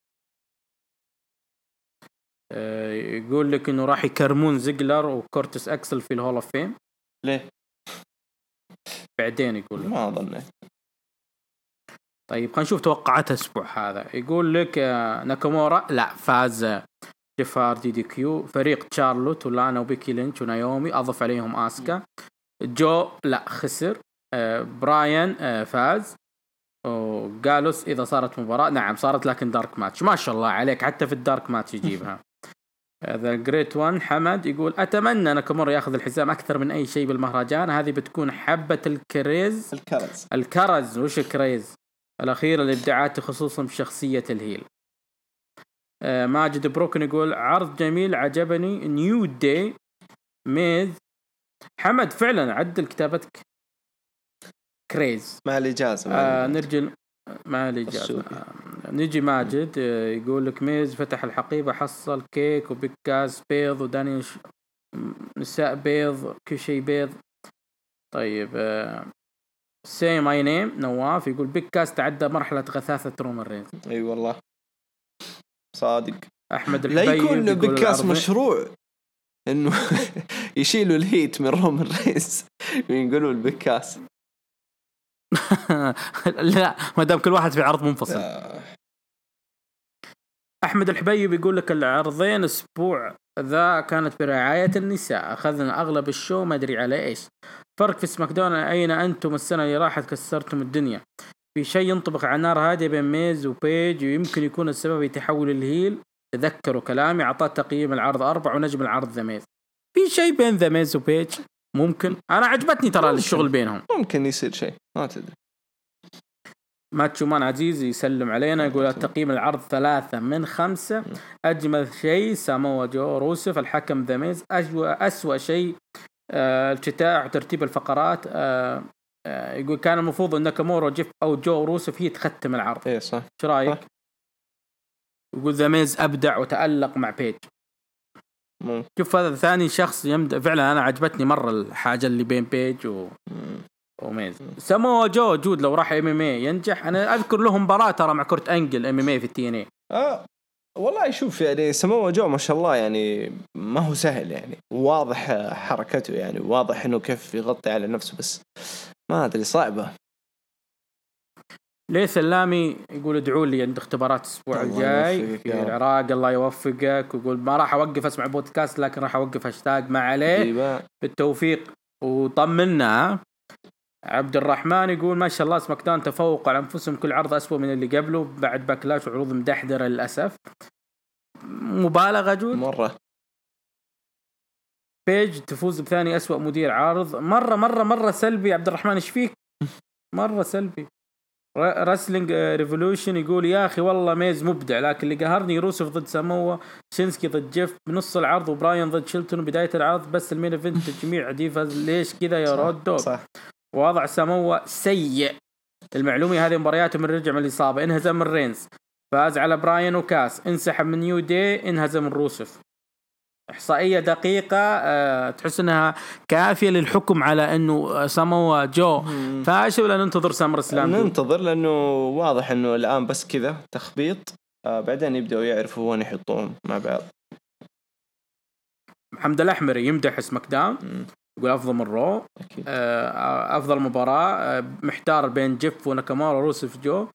يقول لك انه راح يكرمون زيجلر وكورتس اكسل في الهول اوف فيم. ليه؟ بعدين يقول لك. ما أظن. طيب خلينا نشوف توقعات الأسبوع هذا. يقول لك ناكامورا لا فاز جيف هاردي دي كيو. فريق تشارلوت ولانا وبيكي لينش ونايومي أضف عليهم آسكا. جو لا خسر. براين فاز. وقالوس إذا صارت مباراة نعم صارت لكن دارك ماتش. ما شاء الله عليك حتى في الدارك ماتش يجيبها. هذا جريت وان. حمد يقول أتمنى ناكامورا يأخذ الحزام أكثر من أي شيء بالمهرجان. هذه بتكون حبة الكرز. وش الكريز الأخيرة الإبداعات خصوصا بشخصية الهيل. ماجد بروكن يقول عرض جميل عجبني. نيو داي ميز. حمد فعلا عدل كتابتك كريز مع الإجازة. نرجع مع الإجازة. نجي ماجد يقول لك ميز فتح الحقيبة حصل كيك وبكاس بيض وداني نساء بيض كل شيء بيض. طيب say my name نواف يقول بيك كاس تعدى مرحلة غثاثة رومان رينز. اي والله صادق. أحمد لا يكون بيك كاس مشروع إنه يشيلوا الهيت من رومان رينز وينقلوا البيك كاس. لا ما دام كل واحد في عرض منفصل. أحمد الحبيب يقول لك العرضين أسبوع ذا كانت برعاية النساء أخذنا أغلب الشو ما أدري على إيش. فرق في سماك داون أين أنتم السنة اللي راحت كسرتم الدنيا. في شيء ينطبق على النار هادية بين ميز وبيج ويمكن يكون السبب يتحول الهيل. تذكروا كلامي أعطاه تقييم العرض 4 ونجم العرض ذا ميز. في شيء بين ذا ميز وبيج ممكن. أنا عجبتني ترى الشغل بينهم. ممكن يصير شيء ما تدري. ماتشو مان عزيز يسلم علينا يقول التقييم العرض 3 من 5. أجمل شيء ساموا جو روسف الحكم ذا ميز. أسوأ شيء الشتاء وترتيب الفقرات. يقول كان المفروض أن ناكامورا وجيف أو جو روسف هي تختم العرض. إيه صح. شو رأيك؟ يقول ذا ميز أبدع وتألق مع بيج. شوف هذا ثاني شخص يمدح فعلا. انا عجبتني مره الحاجه اللي بين بيج وميز. ساموا جو جود لو راح ام ام اي ينجح. انا اذكر لهم مباراه ترى مع كورت انجل ام ام اي في التي ان اي. والله شوف يعني ساموا جو ما شاء الله يعني ما هو سهل يعني، واضح حركته يعني، واضح انه كيف يغطي على نفسه، بس ما ادري صعبه. ليه سلامي يقول ادعوا لي عند اختبارات الاسبوع الجاي في العراق، الله يوفقك. ويقول ما راح اوقف اسمع بودكاست لكن راح اوقف هاشتاج ما عليه بالتوفيق. وطمنا عبد الرحمن يقول ما شاء الله سماك داون تفوق على انفسهم، كل عرض اسوأ من اللي قبله بعد باكلاش وعروض مدحدره للاسف. مبالغه جود مره. بيج تفوز بثاني اسوأ مدير عارض، مره سلبي. عبد الرحمن ايش فيك؟ مره سلبي. رسلينج ريفولوشن يقول يا اخي والله ميز مبدع، لكن اللي قهرني روسف ضد ساموا، شينسكي ضد جيف بنص العرض، وبراين ضد شيلتون بدايه العرض، بس المين ايفنت تجميع ديفاز. ليش كذا يا رود دوغ؟ وضع ساموا سيء. المعلومه هذه مبارياته من رجع من الاصابه، انهزم من رينز، فاز على براين وكاس، انسحب من نيو دي، انهزم من روسف. إحصائية دقيقة تحس أنها كافية للحكم على أنه ساموا جو فاشل، ولا ننتظر سامر سلام؟ ننتظر، لأنه واضح أنه الآن بس كذا تخبيط، بعدين يبدأوا يعرفوا وين يحطوهم مع بعض. محمد الأحمري يمدح سماك داون، يقول أفضل من رو، أفضل مباراة، محتار بين جيف وناكامورا وروسف جو.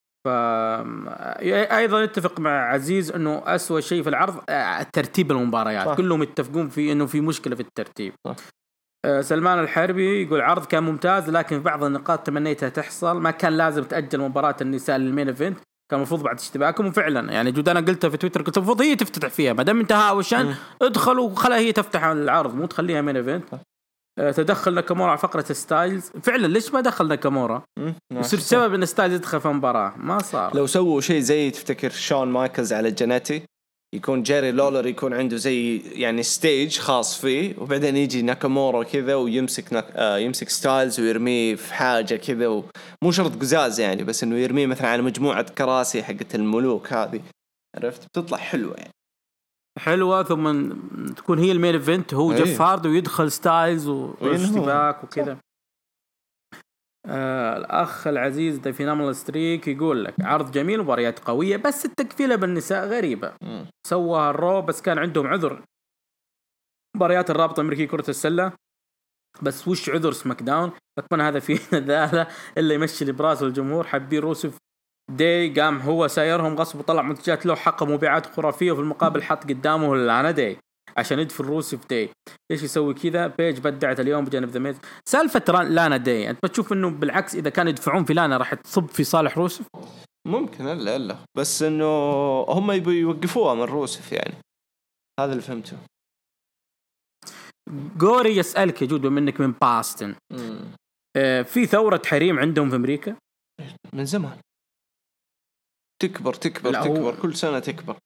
أيضا يتفق مع عزيز أنه أسوأ شيء في العرض ترتيب المباريات. صح. كلهم يتفقون في أنه في مشكلة في الترتيب. سلمان الحربي يقول عرض كان ممتاز، لكن في بعض النقاط تمنيتها تحصل، ما كان لازم تأجل مباراة النساء للمين ايفنت، كان المفروض بعد اشتباكهم. وفعلا يعني جود أنا قلتها في تويتر، قلت المفروض هي تفتتح فيها ما دام انتهى وشان ادخلوا وخلها هي تفتح العرض، مو تخليها مين ايفنت. تدخل ناكامورا على فقرة ستايلز، فعلا ليش ما دخل ناكامورا؟ يصير سبب ان ستايلز يدخل في مباراة، ما صار. لو سووا شيء زي تفتكر شون مايكلز على جانيتي، يكون جيري لولر يكون عنده زي يعني ستيج خاص فيه، وبعدين يجي ناكامورا كذا ويمسك يمسك ستايلز ويرميه في حاجة كذا، ومو شرط قزاز يعني، بس انه يرميه مثلا على مجموعة كراسي حقت الملوك هذه، عرفت؟ بتطلع حلوة يعني، حلوة. ثم تكون هي المين ايفنت، هو جيف هارد ويدخل ستايلز واشتباك وكذا. الأخ العزيز ذا فينامل ستريك يقول لك عرض جميل ومباريات قوية، بس التكفيلة بالنساء غريبة. سوى الرو بس كان عندهم عذر، مباريات الرابطة الأمريكية كرة السلة، بس وش عذر سماك داون؟ أتمنى هذا فيه نذالة إلا يمشي لبراس الجمهور. حبي روسف داي قام هو سايرهم غصب وطلع منتجات له حق مبيعات خرافية، وفي المقابل حط قدامه اللانا داي عشان يدفن روسف داي. ليش يسوي كذا؟ بيج بدعت اليوم بجانب ذا ميز. سالفة لانا داي أنت بتشوف إنه بالعكس إذا كانوا يدفعون في لانا راح تصب في صالح روسف؟ ممكن لا بس إنه هم يبوا يوقفوها من روسف يعني، هذا اللي فهمته. جوري يسألك يا جود منك من باستن، في ثورة حريم عندهم في أمريكا من زمان، تكبر كل سنة تكبر.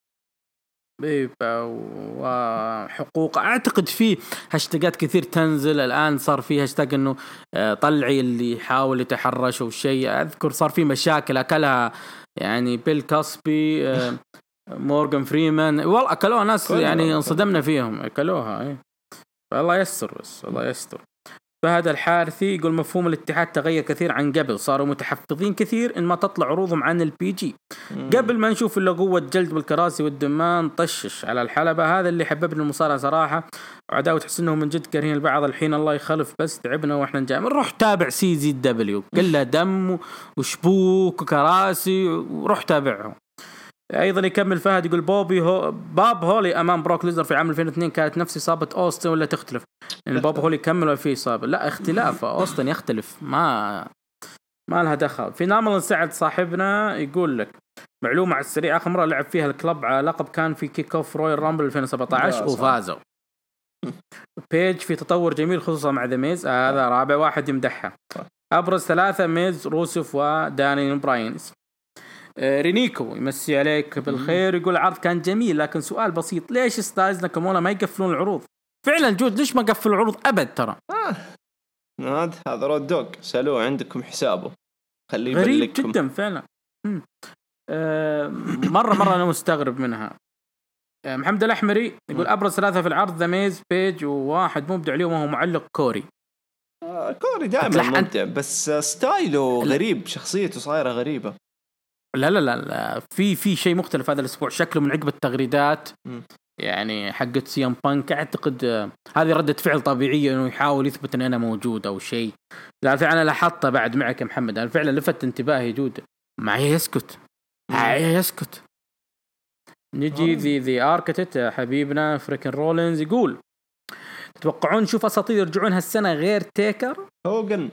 وحقوق أعتقد في هاشتاجات كثير تنزل الآن، صار في هاشتاج إنه طلعي اللي يحاول يتحرش وشيء. أذكر صار في مشاكل أكلها يعني بيل كاسبي، مورغان فريمان، والله أكلوها ناس يعني انصدمنا فيهم أكلوها. فالله يستر، بس الله يستر. فهد الحارثي يقول مفهوم الاتحاد تغير كثير عن قبل، صاروا متحفظين كثير إن ما تطلع عروضهم عن البي جي. قبل ما نشوف إلا قوة جلد بالكراسي والدمان طشش على الحلبة، هذا اللي حببنا المصارعة صراحة. وعداوة تحس إنهم من جد كارهين البعض الحين، الله يخلف، بس تعبنا وإحنا نجاي. نروح تابع سي زي دبليو كلها دم وشبوك وكراسي، وروح تابعهم. ايضا يكمل فهد يقول باب هولي امام بروك ليزنر في عام 2002 كانت نفس اصابه اوستن ولا تختلف؟ يعني باب هولي كمل في اصابه، لا اختلاف، اوستن يختلف، ما لها دخل. في نامل سعد صاحبنا يقول لك معلومه على السريع، اخر مره لعب فيها الكلب على لقب كان في كيك اوف رويال رامبل 2017 وفازوا. بيج في تطور جميل خصوصا مع ذا ميز، هذا رابع واحد يمدحها. ابرز ثلاثه ميز، روسف وداني براينز. رينيكو يمسي عليك بالخير يقول العرض كان جميل، لكن سؤال بسيط، ليش ستايلز ناكامورا ما يقفلون العروض؟ فعلا جود ليش ما قفلوا العروض أبد ترى؟ هذا رود دوغ سألوه عندكم حسابه، خليه غريب يبلغكم جدا فعلا. مرة أنا مستغرب منها. محمد الأحمري يقول أبرز 3 في العرض ذا ميز بيج وواحد مبدع اليوم وهو معلق كوري. كوري دائما مبدع بس ستايله غريب، شخصيته صايرة غريبة. لا في شيء مختلف هذا الأسبوع، شكله من عقب التغريدات يعني حقت سي ام بانك. أعتقد هذه ردة فعل طبيعية إنه يحاول يثبت إن أنا موجود أو شيء. لا فعلا لاحظت بعد معك يا محمد، أنا فعلا لفت انتباهي جود معي يسكت يسكت. نجي ذي أركتت حبيبنا فريكن رولينز يقول تتوقعون نشوف أساطير يرجعون هالسنة غير تيكر؟ هوغن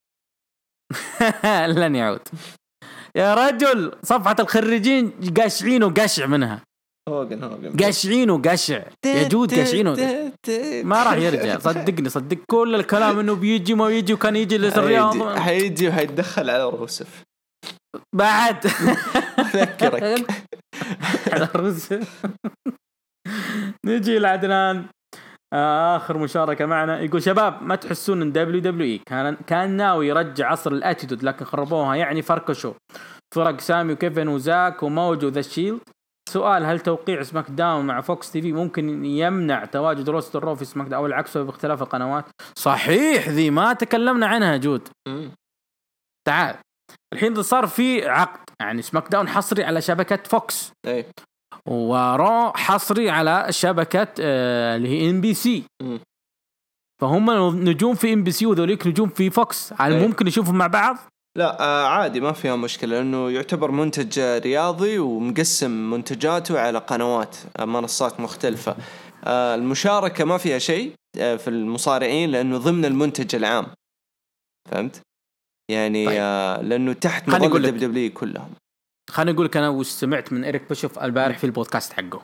لن يعود يا رجل. صفحة الخريجين قاشعين وقشع منها. هوغن قاشعين وقشع يا جود، قاشعين ما راح يرجع. صدق كل الكلام انه بيجي ما يجي وكان يجي للرياض حيجي وحيتدخل على روسف بعد. أذكرك على روسف. نجي لعدنان آخر مشاركة معنا يقول شباب ما تحسون ان WWE كان ناوي يرجع عصر الاتيتود لكن خربوها، يعني فركشوا فرق سامي وكيفن وزاك وموجو ذا شيلد. سؤال، هل توقيع سماك داون مع فوكس تي في ممكن يمنع تواجد روستر رو في سماك داون او العكس باختلاف القنوات؟ صحيح، ذي ما تكلمنا عنها جود. تعال الحين صار في عقد، يعني سماك داون حصري على شبكة فوكس ورو حصري على شبكة اللي هي NBC. فهم نجوم في NBC وذوليك نجوم في فوكس. هل ممكن يشوفهم مع بعض؟ لا عادي ما فيها مشكلة، لأنه يعتبر منتج رياضي ومقسم منتجاته على قنوات منصات مختلفة. المشاركة ما فيها شيء في المصارعين لأنه ضمن المنتج العام، فهمت؟ يعني طيب. لأنه تحت مظلة WWE كلهم. خليني أقول لك أنا وش سمعت من إريك بيشوف البارح في البودكاست حقه.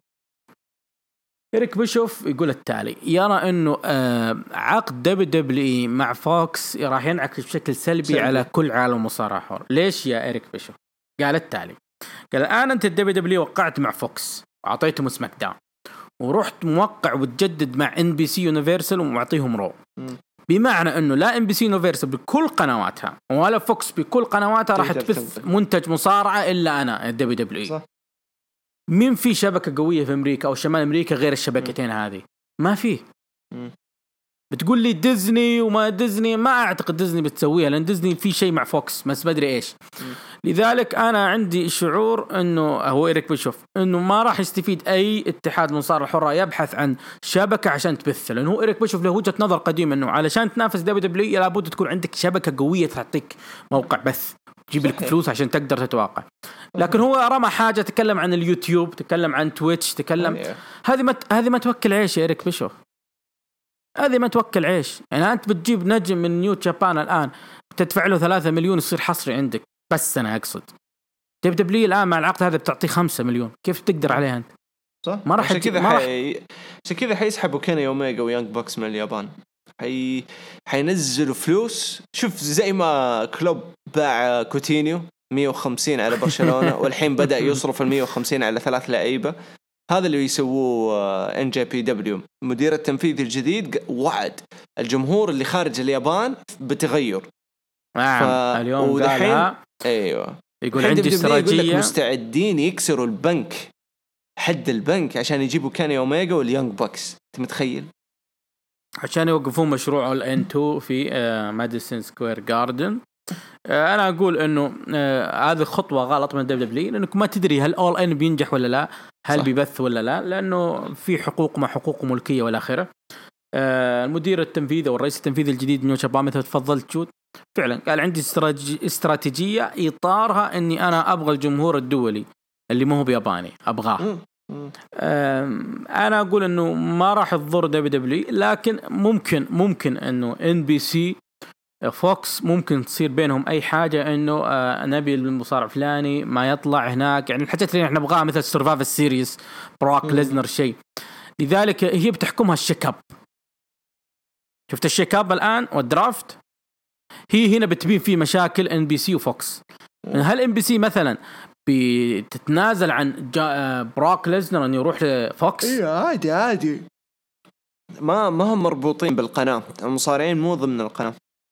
إريك بيشوف يقول التالي، يرى أنه عقد WWE مع فوكس راح ينعكس بشكل سلبي على كل عالم المصارعة حر. ليش يا إريك بيشوف؟ قال التالي، قال الآن أنت WWE وقعت مع فوكس وعطيتهم سماك داون ورحت موقع وتجدد مع NBC يونيفرسال ومعطيهم رو، بمعنى أنه لا NBC يونيفرسال بكل قنواتها ولا فوكس بكل قنواتها راح تبث منتج مصارعة إلا أنا WWE. صح. مين في شبكة قوية في أمريكا أو شمال أمريكا غير الشبكتين هذه؟ ما فيه. بتقول لي ديزني وما ديزني، ما أعتقد ديزني بتسويها لأن ديزني في شيء مع فوكس بس ما أدري إيش. لذلك أنا عندي شعور إنه هو إيريك بيشوف إنه ما راح يستفيد أي اتحاد مصارعة حرة يبحث عن شبكة عشان تبث، لأنه هو إيريك بيشوف له وجهة نظر قديمة إنه علشان تنافس WWE لابد تكون عندك شبكة قوية تعطيك موقع بث تجيب لك فلوس عشان تقدر تتواقع. لكن هو رمى حاجة، تكلم عن اليوتيوب، تكلم عن تويتش، تكلم هذه ما توكل عيش يا إيريك بيشوف، هذه ما توكل عيش. يعني أنت بتجيب نجم من نيو جابان الآن تدفع له 3 مليون يصير حصري عندك، بس أنا أقصد تبدأ لي الآن مع العقد هذا بتعطيه 5 مليون، كيف تقدر عليها أنت؟ صح. ما راح عشان كذا حيسحبوا كيني أوميجا ويانج بوكس من اليابان، حينزلوا فلوس. شوف زي ما كلوب باع كوتينيو 150 على برشلونة والحين بدأ يصرف 150 على 3 لعيبة. هذا اللي يسووه NJPW. مدير التنفيذي الجديد وعد الجمهور اللي خارج اليابان بتغير. اليوم قالها. ايوه يقول عندي استراتيجية، مستعدين يكسروا البنك، حد البنك عشان يجيبوا كاني أوميجا واليانج بوكس. انت متخيل؟ عشان يوقفون مشروع الN2 في ماديسون سكوير جاردن. أنا أقول إنه هذه خطوة غلط من WWE، لأنك ما تدري هل All In بينجح ولا لا، هل بيبث ولا لا، لأنه في حقوق ما حقوق ملكية والآخرة. المدير التنفيذي والرئيس التنفيذي الجديد نيو جابان مثل تفضلت جود فعلا قال عندي استراتيجية إطارها إني أنا أبغى الجمهور الدولي اللي ما هو بياباني أبغاه. أنا أقول إنه ما راح تضر WWE، لكن ممكن إنه NBC فوكس ممكن تصير بينهم أي حاجة، إنه نبي المصارع فلاني ما يطلع هناك، يعني الحاجات اللي إحنا نبغاها مثل سيرفايفر سيريس براك ليزنر شيء. لذلك هي بتحكمها الشيكاب. شفت الشيكاب الآن والدرافت، هي هنا بتبين فيه مشاكل NBC وفوكس. هل NBC مثلا بتتنازل عن براك ليزنر أن يروح لفوكس؟ إيه عادي ما هم مربوطين بالقناة. المصارعين مو ضمن القناة،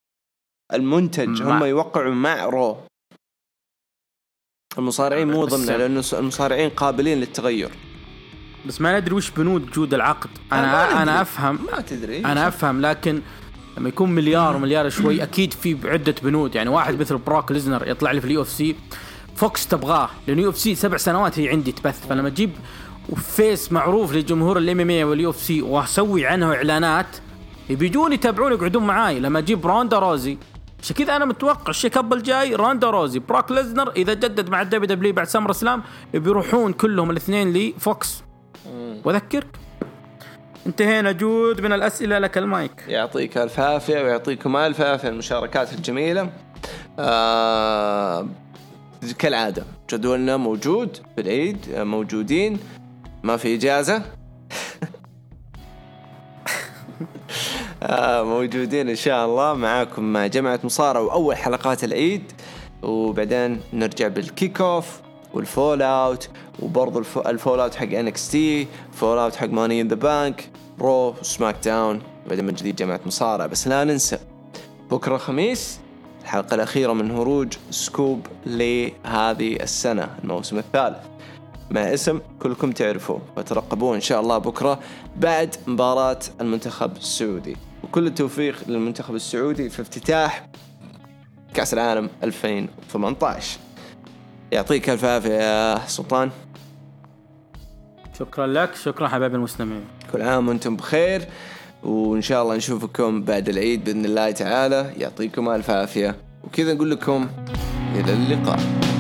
المنتج هم يوقعوا مع رو. المصارعين مو ضمن، لأنه المصارعين قابلين للتغير. بس ما ندري وش بنود جود العقد. انا افهم، ما تدري، انا افهم، لكن لما يكون مليار شوي اكيد في عده بنود. يعني واحد مثل براك ليزنر يطلع لي في اليو اف سي، فوكس تبغاه لان يو اف سي 7 سنوات هي عندي تبث، فلما اجيب فيس معروف لجمهور الام ام اي واليو اف سي واسوي عنه اعلانات يبيجون يتابعون يقعدون معاي. لما اجيب روندا روزي، عشان كذا انا متوقع الشيك اب الجاي روندا روزي براك ليزنر اذا جدد مع الدبليو دبليو بعد سمر سلام بيروحون كلهم الاثنين لفوكس. واذكرك انتهينا جود من الاسئله، لك المايك. يعطيك الف عافيه ويعطيكم الف عافيه المشاركات الجميله. كالعاده جدولنا موجود في العيد، موجودين، ما في اجازه. موجودين إن شاء الله معاكم مع جماعة مصارعة وأول حلقات العيد، وبعدين نرجع بالكيك أوف والفول أوت، وبرضو الفول أوت حق NXT، فول أوت حق ماني إن ذا بانك، رو وسماك داون، وبعدين من جديد جماعة مصارعة. بس لا ننسى بكرة خميس الحلقة الأخيرة من هروج سكوب لهذه السنة، الموسم الثالث، مع اسم كلكم تعرفوه، وترقبوه إن شاء الله بكرة بعد مباراة المنتخب السعودي. وكل التوفيق للمنتخب السعودي في افتتاح كأس العالم 2018. يعطيك الف عافية يا سلطان. شكرا لك، شكرا حبايب المستمعين، كل عام وانتم بخير، وإن شاء الله نشوفكم بعد العيد بإذن الله تعالى. يعطيكم الف عافية، وكذا نقول لكم إلى اللقاء.